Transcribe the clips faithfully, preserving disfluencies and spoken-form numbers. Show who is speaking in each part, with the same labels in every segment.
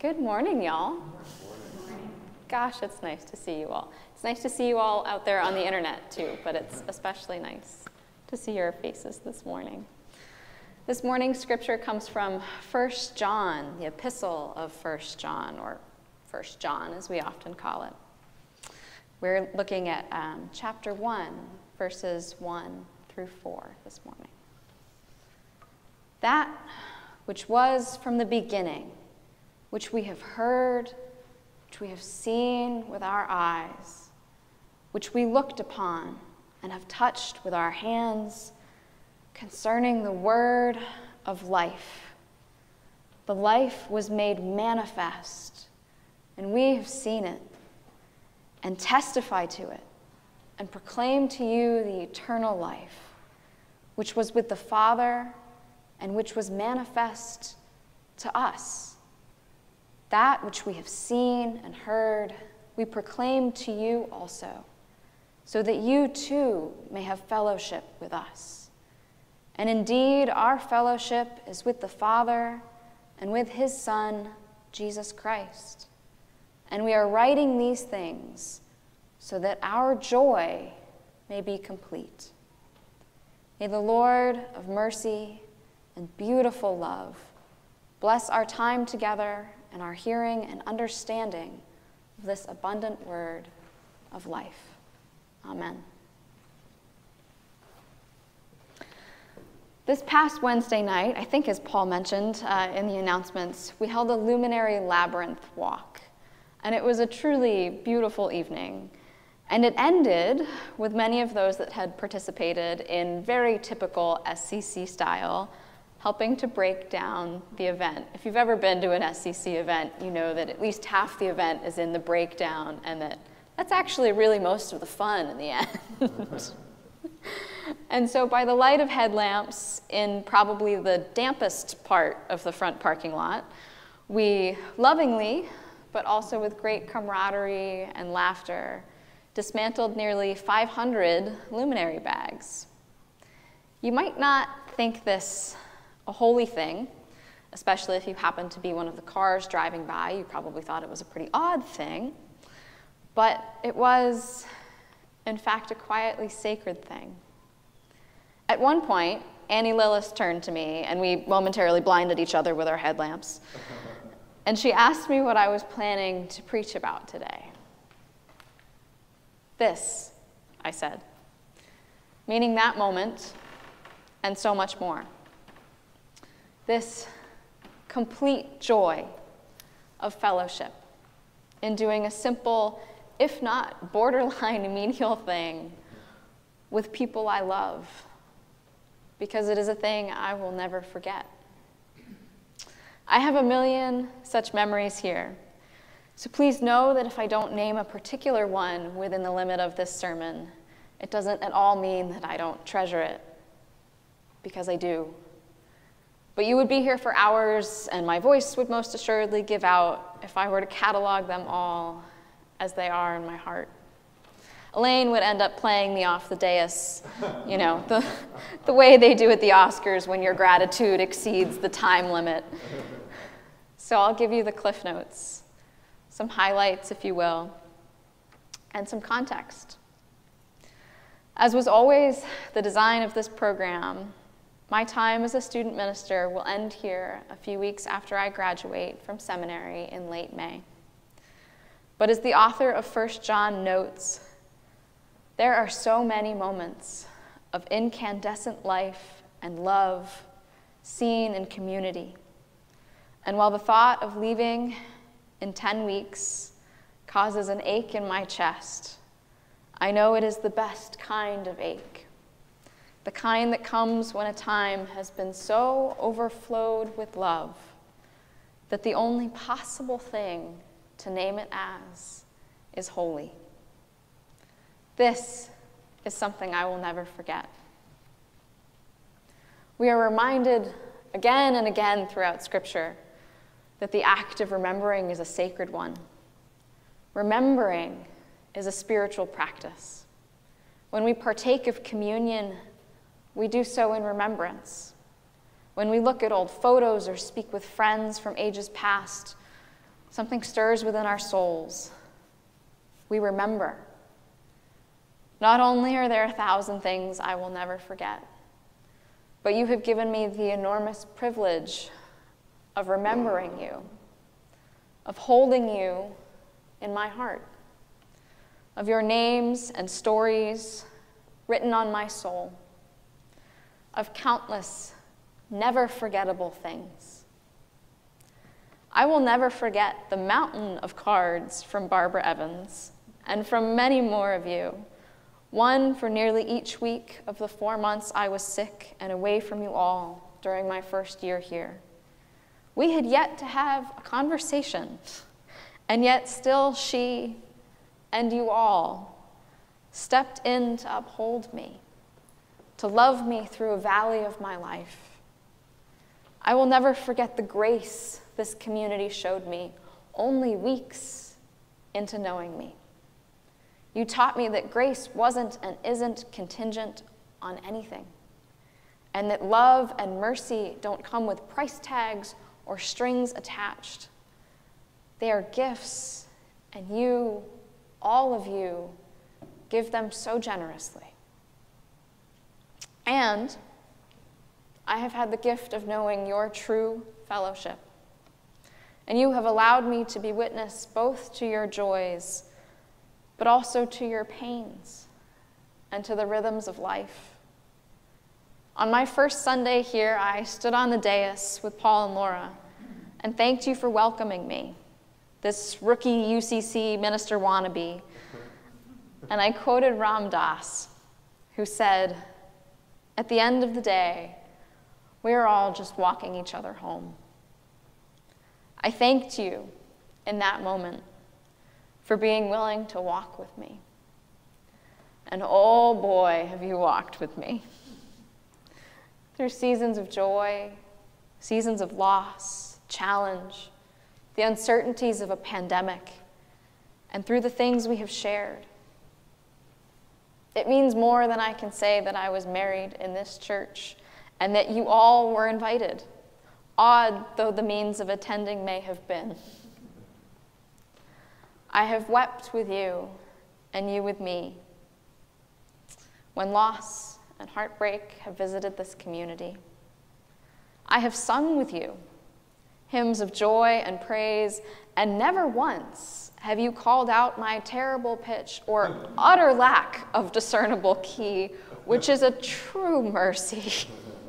Speaker 1: Good morning, y'all. Gosh, it's nice to see you all. It's nice to see you all out there on the internet too, but it's especially nice to see your faces this morning. This morning's scripture comes from First John, the epistle of First John, or First John as we often call it. We're looking at um, chapter one, verses one through four this morning. That which was from the beginning, which we have heard, which we have seen with our eyes, which we looked upon and have touched with our hands, concerning the word of life. The life was made manifest, and we have seen it, and testify to it, and proclaim to you the eternal life, which was with the Father, and which was manifest to us. That which we have seen and heard, we proclaim to you also, so that you too may have fellowship with us. And indeed, our fellowship is with the Father and with his Son, Jesus Christ. And we are writing these things so that our joy may be complete. May the Lord of mercy and beautiful love bless our time together and our hearing and understanding of this abundant word of life. Amen. This past Wednesday night, I think as Paul mentioned uh, in the announcements, we held a Luminary Labyrinth walk, and it was a truly beautiful evening. And it ended with many of those that had participated in very typical S C C style, helping to break down the event. If you've ever been to an S C C event, you know that at least half the event is in the breakdown, and that that's actually really most of the fun in the end. And so by the light of headlamps in probably the dampest part of the front parking lot, we lovingly, but also with great camaraderie and laughter, dismantled nearly five hundred luminary bags. You might not think this a holy thing, especially if you happen to be one of the cars driving by. You probably thought it was a pretty odd thing, but it was, in fact, a quietly sacred thing. At one point, Annie Lillis turned to me, and we momentarily blinded each other with our headlamps, and she asked me what I was planning to preach about today. This, I said, meaning that moment and so much more. This complete joy of fellowship in doing a simple, if not borderline menial thing with people I love, because it is a thing I will never forget. I have a million such memories here, so please know that if I don't name a particular one within the limit of this sermon, it doesn't at all mean that I don't treasure it, because I do. But you would be here for hours, and my voice would most assuredly give out if I were to catalog them all as they are in my heart. Elaine would end up playing me off the dais, you know, the, the way they do at the Oscars when your gratitude exceeds the time limit. So I'll give you the Cliff Notes, some highlights, if you will, and some context. As was always the design of this program, my time as a student minister will end here a few weeks after I graduate from seminary in late May. But as the author of First John notes, there are so many moments of incandescent life and love seen in community. And while the thought of leaving in ten weeks causes an ache in my chest, I know it is the best kind of ache. The kind that comes when a time has been so overflowed with love that the only possible thing to name it as is holy. This is something I will never forget. We are reminded again and again throughout Scripture that the act of remembering is a sacred one. Remembering is a spiritual practice. When we partake of communion, we do so in remembrance. When we look at old photos or speak with friends from ages past, Something stirs within our souls. We remember. Not only are there a thousand things I will never forget, but you have given me the enormous privilege of remembering you, of holding you in my heart, of your names and stories written on my soul, of countless, never forgettable things. I will never forget the mountain of cards from Barbara Evans and from many more of you, one for nearly each week of the four months I was sick and away from you all during my first year here. We had yet to have a conversation, and yet still she and you all stepped in to uphold me, to love me through a valley of my life. I will never forget the grace this community showed me only weeks into knowing me. You taught me that grace wasn't and isn't contingent on anything, and that love and mercy don't come with price tags or strings attached. They are gifts, and you, all of you, give them so generously. And I have had the gift of knowing your true fellowship, and you have allowed me to be witness both to your joys, but also to your pains and to the rhythms of life. On my first Sunday here, I stood on the dais with Paul and Laura and thanked you for welcoming me, this rookie U C C minister wannabe. And I quoted Ram Dass, who said, "At the end of the day, we are all just walking each other home." I thanked you in that moment for being willing to walk with me. And oh boy, have you walked with me. Through seasons of joy, seasons of loss, challenge, the uncertainties of a pandemic, and through the things we have shared. It means more than I can say that I was married in this church and that you all were invited, odd though the means of attending may have been. I have wept with you and you with me when loss and heartbreak have visited this community. I have sung with you hymns of joy and praise, and never once have you called out my terrible pitch or utter lack of discernible key, which is a true mercy.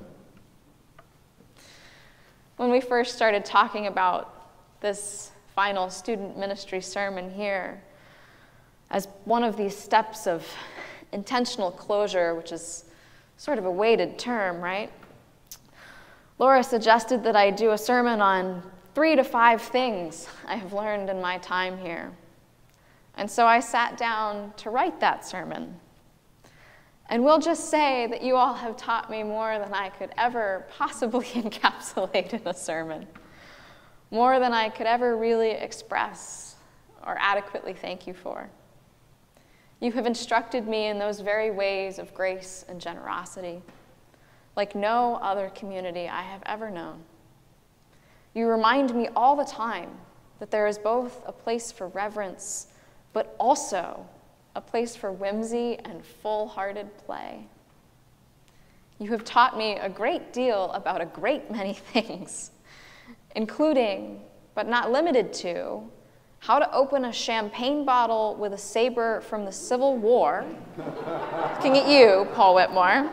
Speaker 1: When we first started talking about this final student ministry sermon here as one of these steps of intentional closure, which is sort of a weighted term, right? Laura suggested that I do a sermon on three to five things I have learned in my time here. And so I sat down to write that sermon. And we'll just say that you all have taught me more than I could ever possibly encapsulate in a sermon. More than I could ever really express or adequately thank you for. You have instructed me in those very ways of grace and generosity, like no other community I have ever known. You remind me all the time that there is both a place for reverence, but also a place for whimsy and full-hearted play. You have taught me a great deal about a great many things, including, but not limited to, how to open a champagne bottle with a saber from the Civil War. Looking at you, Paul Whitmore.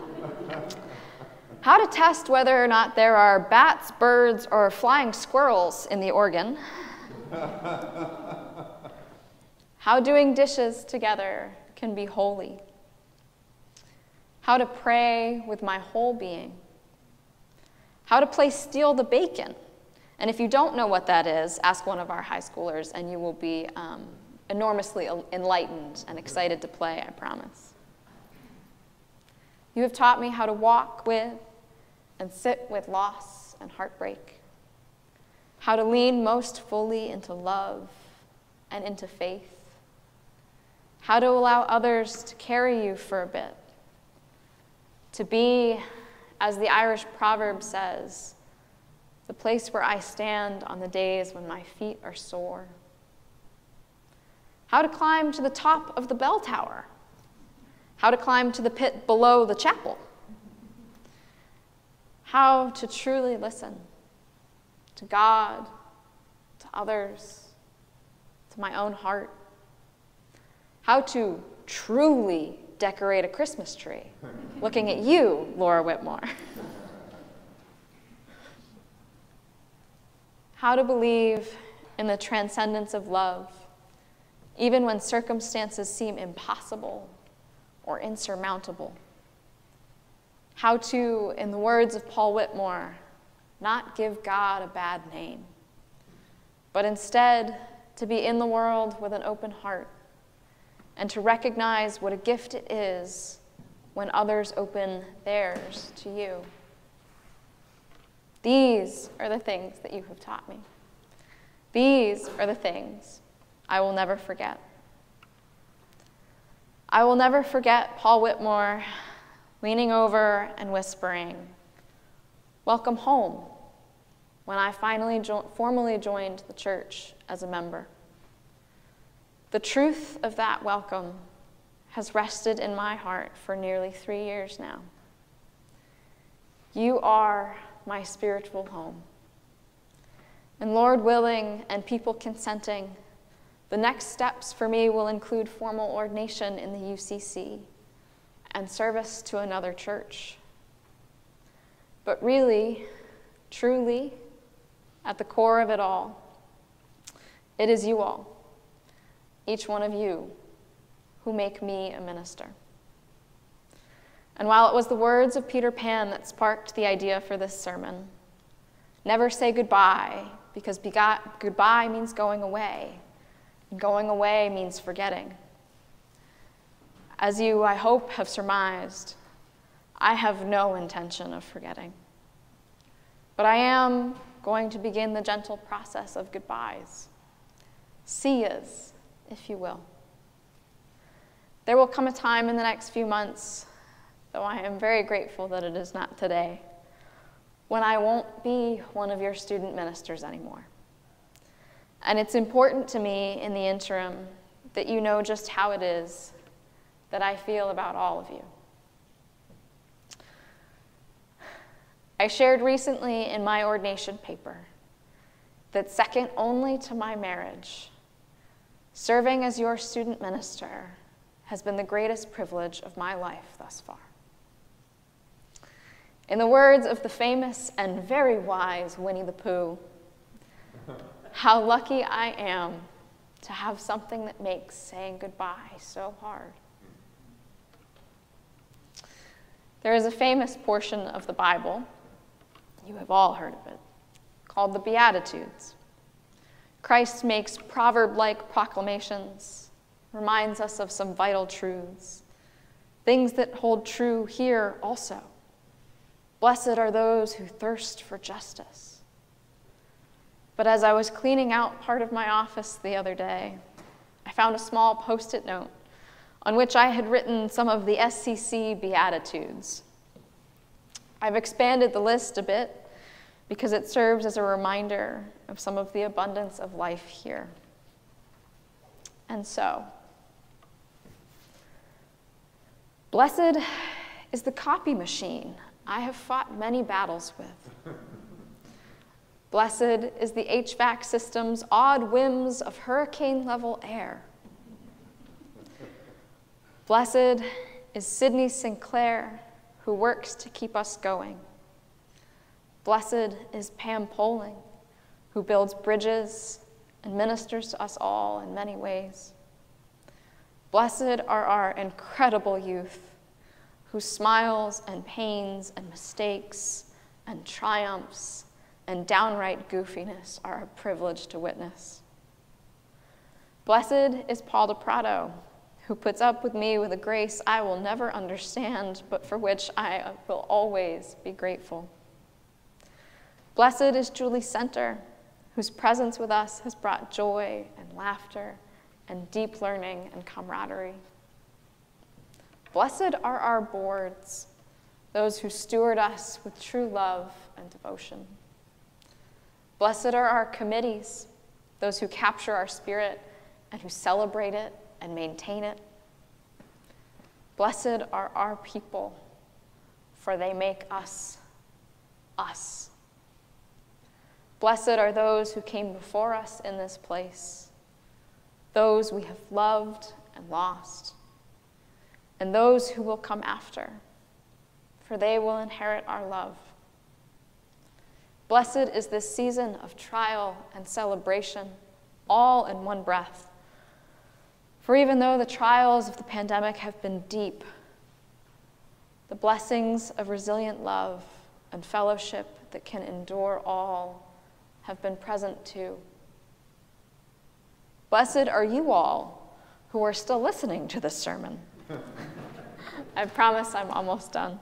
Speaker 1: How to test whether or not there are bats, birds, or flying squirrels in the organ. How doing dishes together can be holy. How to pray with my whole being. How to play steal the bacon. And if you don't know what that is, ask one of our high schoolers and you will be um, enormously enlightened and excited to play, I promise. You have taught me how to walk with and sit with loss and heartbreak. How to lean most fully into love and into faith. How to allow others to carry you for a bit. To be, as the Irish proverb says, the place where I stand on the days when my feet are sore. How to climb to the top of the bell tower. How to climb to the pit below the chapel. How to truly listen to God, to others, to my own heart. How to truly decorate a Christmas tree, looking at you, Laura Whitmore. How to believe in the transcendence of love, even when circumstances seem impossible or insurmountable. How to, in the words of Paul Whitmore, not give God a bad name, but instead to be in the world with an open heart and to recognize what a gift it is when others open theirs to you. These are the things that you have taught me. These are the things I will never forget. I will never forget Paul Whitmore leaning over and whispering, "Welcome home," when I finally jo- formally joined the church as a member. The truth of that welcome has rested in my heart for nearly three years now. You are my spiritual home. And Lord willing and people consenting, the next steps for me will include formal ordination in the U C C and service to another church. But really, truly, at the core of it all, it is you all, each one of you, who make me a minister. And while it was the words of Peter Pan that sparked the idea for this sermon, never say goodbye, because begot, goodbye means going away, and going away means forgetting. As you, I hope, have surmised, I have no intention of forgetting. But I am going to begin the gentle process of goodbyes, see-yas, if you will. There will come a time in the next few months, though I am very grateful that it is not today, when I won't be one of your student ministers anymore. And it's important to me in the interim that you know just how it is that I feel about all of you. I shared recently in my ordination paper that second only to my marriage, serving as your student minister has been the greatest privilege of my life thus far. In the words of the famous and very wise Winnie the Pooh, how lucky I am to have something that makes saying goodbye so hard. There is a famous portion of the Bible, you have all heard of it, called the Beatitudes. Christ makes proverb-like proclamations, reminds us of some vital truths, things that hold true here also. Blessed are those who thirst for justice. But as I was cleaning out part of my office the other day, I found a small Post-it note on which I had written some of the S C C Beatitudes. I've expanded the list a bit because it serves as a reminder of some of the abundance of life here. And so, blessed is the copy machine I have fought many battles with. Blessed is the H V A C system's odd whims of hurricane-level air. Blessed is Sydney Sinclair, who works to keep us going. Blessed is Pam Poling, who builds bridges and ministers to us all in many ways. Blessed are our incredible youth, whose smiles and pains and mistakes and triumphs and downright goofiness are a privilege to witness. Blessed is Paul de Prado, who puts up with me with a grace I will never understand, but for which I will always be grateful. Blessed is Julie Center, whose presence with us has brought joy and laughter and deep learning and camaraderie. Blessed are our boards, those who steward us with true love and devotion. Blessed are our committees, those who capture our spirit and who celebrate it and maintain it. Blessed are our people, for they make us us. Blessed are those who came before us in this place, those we have loved and lost, and those who will come after, for they will inherit our love. Blessed is this season of trial and celebration, all in one breath. For even though the trials of the pandemic have been deep, the blessings of resilient love and fellowship that can endure all have been present too. Blessed are you all who are still listening to this sermon. I promise I'm almost done.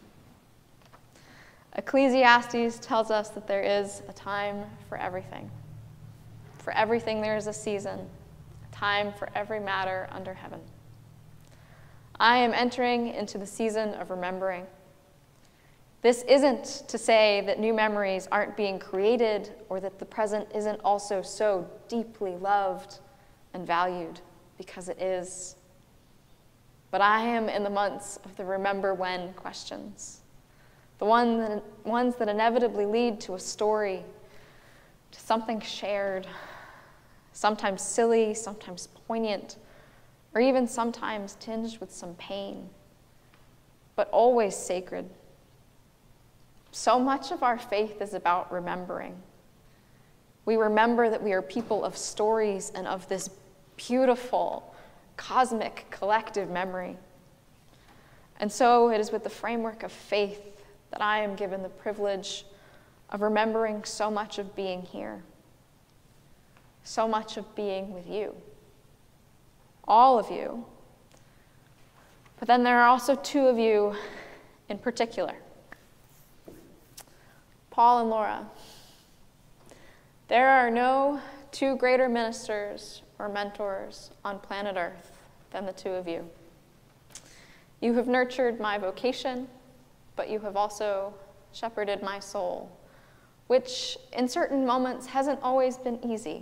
Speaker 1: Ecclesiastes tells us that there is a time for everything. For everything there is a season, a time for every matter under heaven. I am entering into the season of remembering. This isn't to say that new memories aren't being created or that the present isn't also so deeply loved and valued, because it is. But I am in the months of the remember when questions, the one that, ones that inevitably lead to a story, to something shared, sometimes silly, sometimes poignant, or even sometimes tinged with some pain, but always sacred. So much of our faith is about remembering. We remember that we are people of stories and of this beautiful, cosmic, collective memory. And so it is with the framework of faith that I am given the privilege of remembering so much of being here, so much of being with you, all of you. But then there are also two of you in particular, Paul and Laura. There are no two greater ministers or mentors on planet Earth than the two of you. You have nurtured my vocation, but you have also shepherded my soul, which in certain moments hasn't always been easy.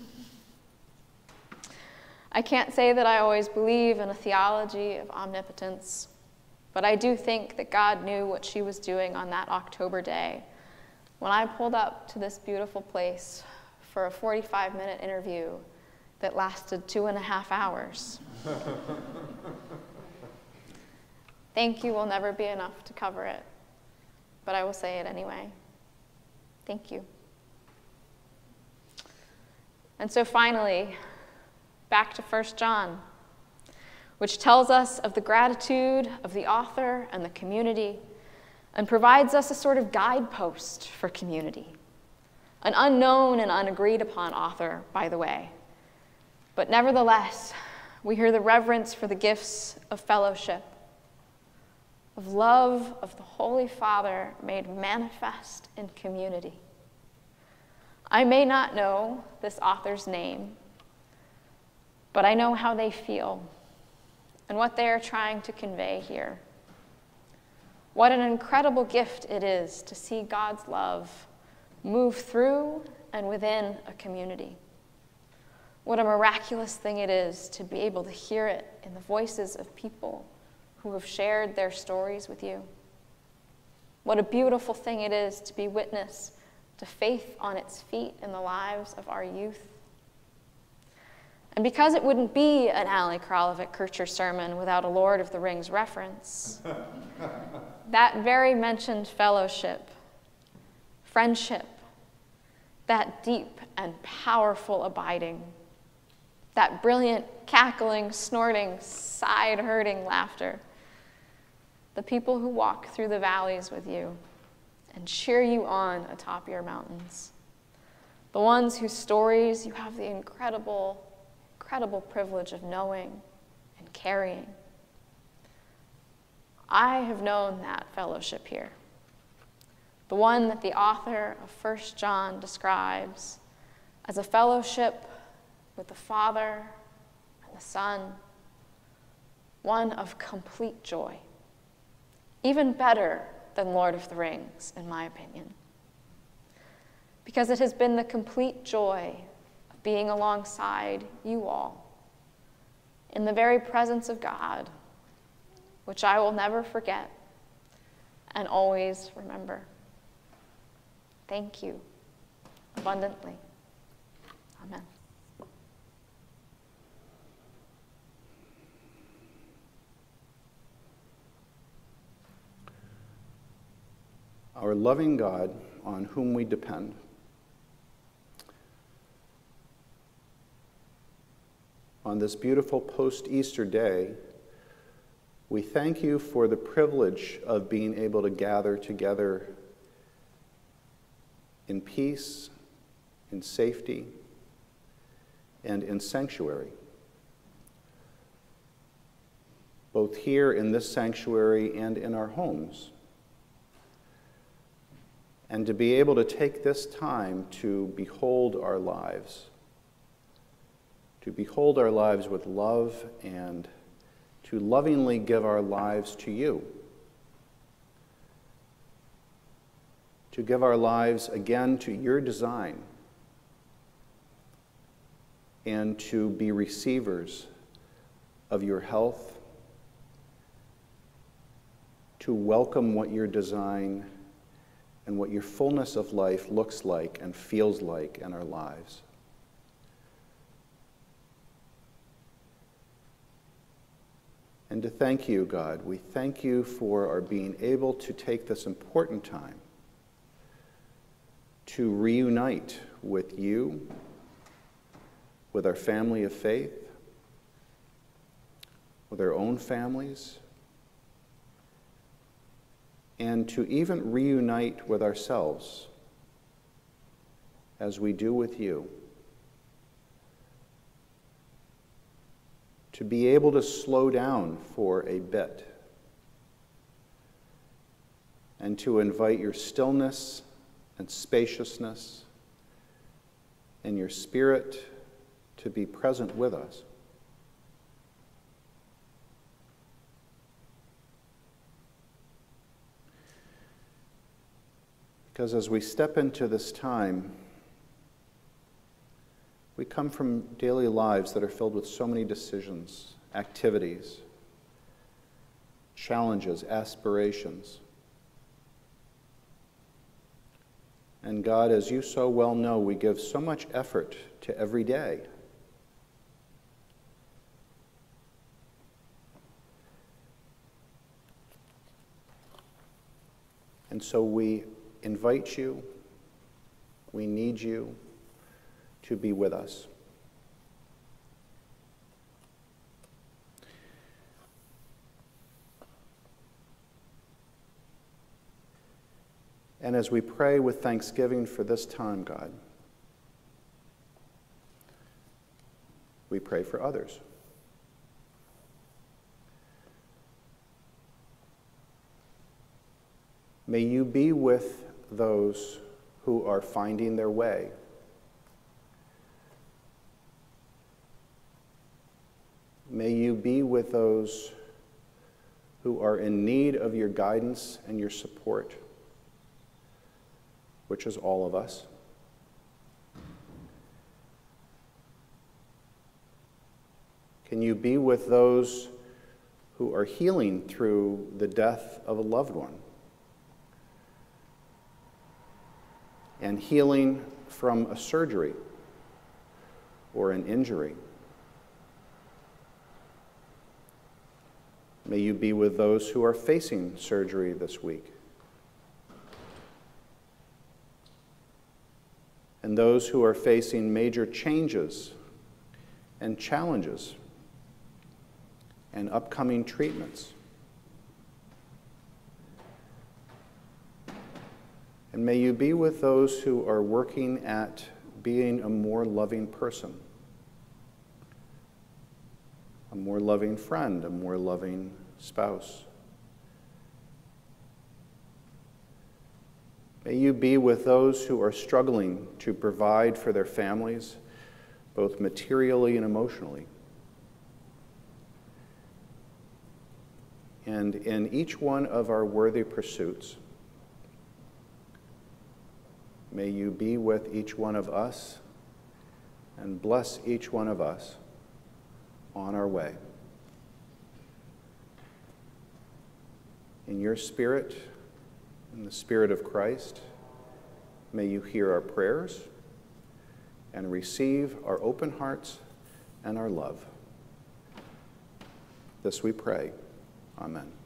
Speaker 1: I can't say that I always believe in a theology of omnipotence, but I do think that God knew what she was doing on that October day when I pulled up to this beautiful place for a forty-five minute interview that lasted two and a half hours. Thank you will never be enough to cover it, but I will say it anyway. Thank you. And so finally, back to First John, which tells us of the gratitude of the author and the community and provides us a sort of guidepost for community. An unknown and unagreed upon author, by the way. But nevertheless, we hear the reverence for the gifts of fellowship, of love of the Holy Father made manifest in community. I may not know this author's name, but I know how they feel and what they are trying to convey here. What an incredible gift it is to see God's love move through and within a community. What a miraculous thing it is to be able to hear it in the voices of people who have shared their stories with you. What a beautiful thing it is to be witness to faith on its feet in the lives of our youth. And because it wouldn't be an Ali Kralovic-Kircher sermon without a Lord of the Rings reference, that very mentioned fellowship, friendship, that deep and powerful abiding, that brilliant, cackling, snorting, side-hurting laughter, the people who walk through the valleys with you and cheer you on atop your mountains, the ones whose stories you have the incredible, incredible privilege of knowing and carrying. I have known that fellowship here, the one that the author of First John describes as a fellowship with the Father and the Son, one of complete joy, even better than Lord of the Rings, in my opinion. because it has been the complete joy of being alongside you all in the very presence of God, which I will never forget and always remember. Thank you abundantly. Amen.
Speaker 2: Our loving God, on whom we depend, on this beautiful post-Easter day, we thank you for the privilege of being able to gather together in peace, in safety, and in sanctuary. Both here in this sanctuary and in our homes. And to be able to take this time to behold our lives, to behold our lives with love and to lovingly give our lives to you. To give our lives again to your design and to be receivers of your health, to welcome what your design and what your fullness of life looks like and feels like in our lives. And to thank you, God, we thank you for our being able to take this important time to reunite with you, with our family of faith, with our own families, and to even reunite with ourselves as we do with you. To be able to slow down for a bit and to invite your stillness and spaciousness and your Spirit to be present with us. Because as we step into this time, we come from daily lives that are filled with so many decisions, activities, challenges, aspirations. And God, as you so well know, we give so much effort to every day. And so we invite you, we need you to be with us. And as we pray with thanksgiving for this time, God, we pray for others. May you be with those who are finding their way. May you be with those who are in need of your guidance and your support, which is all of us. Can you be with those who are healing through the death of a loved one and healing from a surgery or an injury? May you be with those who are facing surgery this week. And those who are facing major changes and challenges and upcoming treatments. And may you be with those who are working at being a more loving person, a more loving friend, a more loving spouse. May you be with those who are struggling to provide for their families, both materially and emotionally. And in each one of our worthy pursuits, may you be with each one of us and bless each one of us on our way. In your Spirit, in the Spirit of Christ, may you hear our prayers and receive our open hearts and our love. This we pray. Amen.